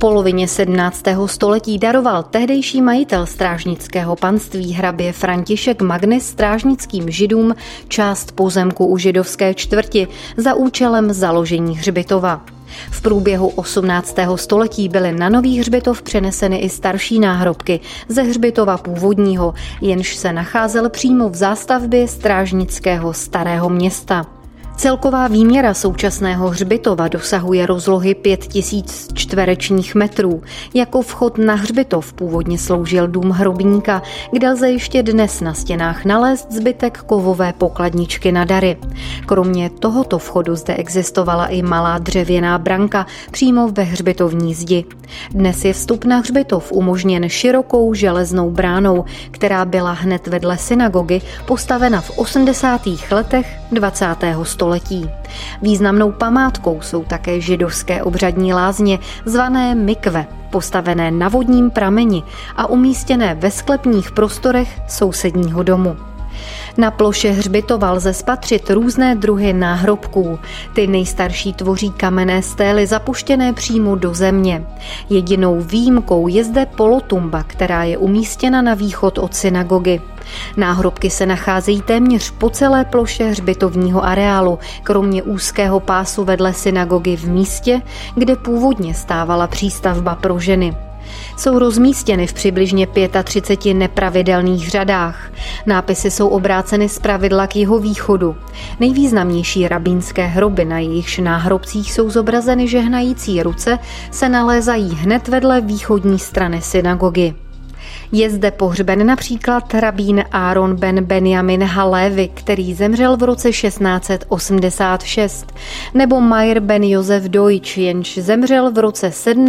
polovině 17. století daroval tehdejší majitel strážnického panství hrabě František Magnis strážnickým židům část pozemku u židovské čtvrti za účelem založení hřbitova. V průběhu 18. století byly na nový hřbitov přeneseny i starší náhrobky ze hřbitova původního, jenž se nacházel přímo v zástavbě strážnického Starého Města. Celková výměra současného hřbitova dosahuje rozlohy 5000 čtverečních metrů. Jako vchod na hřbitov původně sloužil dům hrobníka, kde lze ještě dnes na stěnách nalézt zbytek kovové pokladničky na dary. Kromě tohoto vchodu zde existovala i malá dřevěná branka přímo ve hřbitovní zdi. Dnes je vstup na hřbitov umožněn širokou železnou bránou, která byla hned vedle synagogy, postavena v 80. letech 20. století. Významnou památkou jsou také židovské obřadní lázně zvané mikve, postavené na vodním prameni a umístěné ve sklepních prostorech sousedního domu. Na ploše hřbitova lze spatřit různé druhy náhrobků. Ty nejstarší tvoří kamenné stély zapuštěné přímo do země. Jedinou výjimkou je zde polotumba, která je umístěna na východ od synagogy. Náhrobky se nacházejí téměř po celé ploše hřbitovního areálu, kromě úzkého pásu vedle synagogy v místě, kde původně stávala přístavba pro ženy. Jsou rozmístěny v přibližně 35 nepravidelných řadách. Nápisy jsou obráceny zpravidla k jihovýchodu. Nejvýznamnější rabínské hroby, na jejichž náhrobcích jsou zobrazeny žehnající ruce, se nalézají hned vedle východní strany synagogy. Je zde pohřben například rabín Áron ben Benjamin Halévi, který zemřel v roce 1686, nebo Meir ben Josef Deutsch, jenž zemřel v roce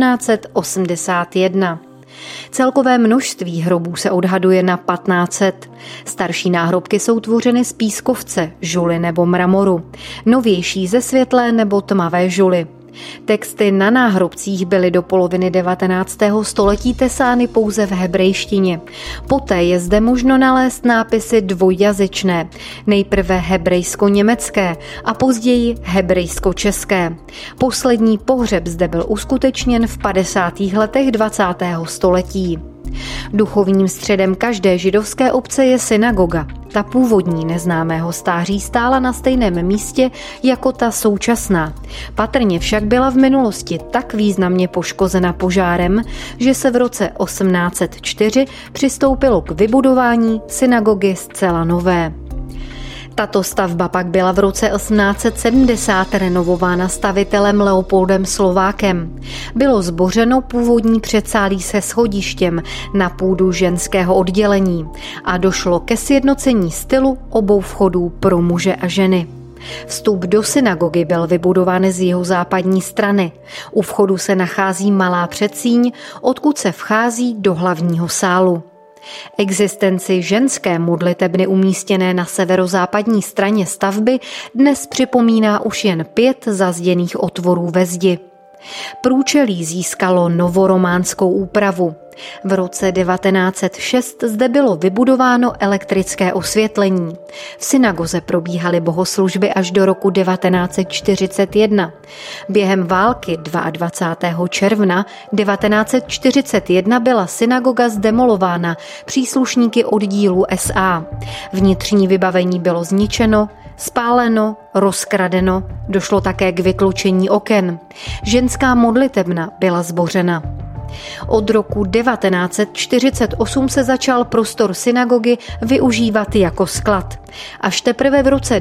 1781. Celkové množství hrobů se odhaduje na 1500. Starší náhrobky jsou tvořeny z pískovce, žuly nebo mramoru, novější ze světlé nebo tmavé žuly. Texty na náhrobcích byly do poloviny 19. století tesány pouze v hebrejštině. Poté je zde možno nalézt nápisy dvojjazyčné, nejprve hebrejsko-německé a později hebrejsko-české. Poslední pohřeb zde byl uskutečněn v 50. letech 20. století. Duchovním středem každé židovské obce je synagoga. Ta původní neznámého stáří stála na stejném místě jako ta současná. Patrně však byla v minulosti tak významně poškozena požárem, že se v roce 1804 přistoupilo k vybudování synagogy zcela nové. Tato stavba pak byla v roce 1870 renovována stavitelem Leopoldem Slovákem. Bylo zbořeno původní předsálí se schodištěm na půdu ženského oddělení a došlo ke sjednocení stylu obou vchodů pro muže a ženy. Vstup do synagogy byl vybudován z jihozápadní strany. U vchodu se nachází malá předsíň, odkud se vchází do hlavního sálu. Existenci ženské modlitebny umístěné na severozápadní straně stavby dnes připomíná už jen 5 zazděných otvorů ve zdi. Průčelí získalo novorománskou úpravu. V roce 1906 zde bylo vybudováno elektrické osvětlení. V synagoze probíhaly bohoslužby až do roku 1941. Během války 22. června 1941 byla synagoga zdemolována příslušníky oddílu SA. Vnitřní vybavení bylo zničeno, spáleno, rozkradeno, došlo také k vytlučení oken. Ženská modlitebna byla zbořena. Od roku 1948 se začal prostor synagogy využívat jako sklad. Až teprve v roce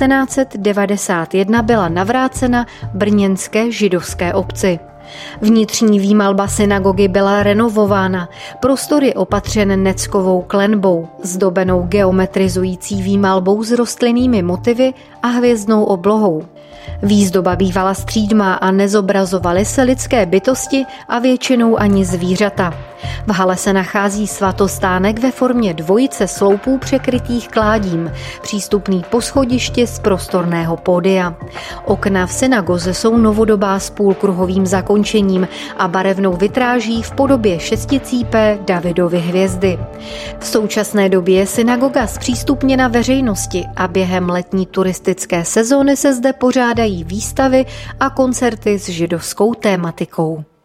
1991 byla navrácena brněnské židovské obci. Vnitřní výmalba synagogy byla renovována, prostor je opatřen neckovou klenbou, zdobenou geometrizující výmalbou s rostlinnými motivy a hvězdnou oblohou. Výzdoba bývala střídmá a nezobrazovaly se lidské bytosti a většinou ani zvířata. V hale se nachází svatostánek ve formě dvojice sloupů překrytých kládím, přístupný po schodišti z prostorného pódia. Okna v synagoze jsou novodobá s půlkruhovým zakončením a barevnou vitráží v podobě šesticípé Davidovy hvězdy. V současné době je synagoga zpřístupněna veřejnosti a během letní turistické sezóny se zde pořádají výstavy a koncerty s židovskou tématikou.